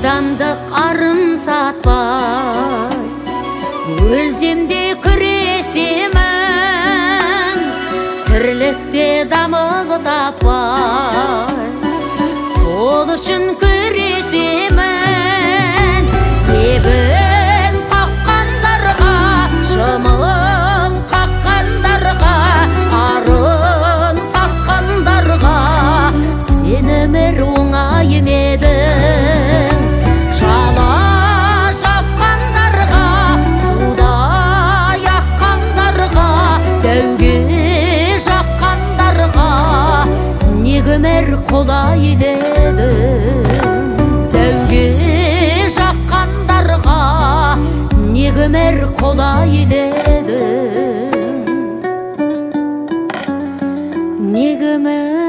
Адамдық арым сатпай, өлсемде күресемін, тірлікте дамыл таппай, сол үшін күресемін. Ебін тапқандарға, жымың қаққандарға, арын сатқандарға сенімір оңай емедің. Жала жапқандарға, суда яққандарға, дәуге жаққандарға негімір қолай едім. Дәуге жаққандарға негімір қолай едім. Негімір